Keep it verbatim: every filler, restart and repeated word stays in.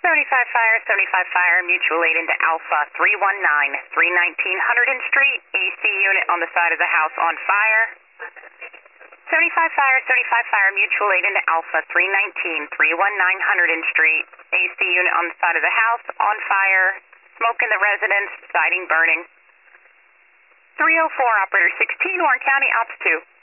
seventy-five Fire, seventy-five Fire, mutual aid into Alpha three one nine, three nineteen Hunterdon Street, A C unit on the side of the house on fire. seventy-five Fire, seventy-five Fire, mutual aid into Alpha three nineteen, three one nine Hunterdon Street, A C unit on the side of the house on fire, smoke in the residence, siding burning. three oh four, Operator sixteen, Warren County, Ops two.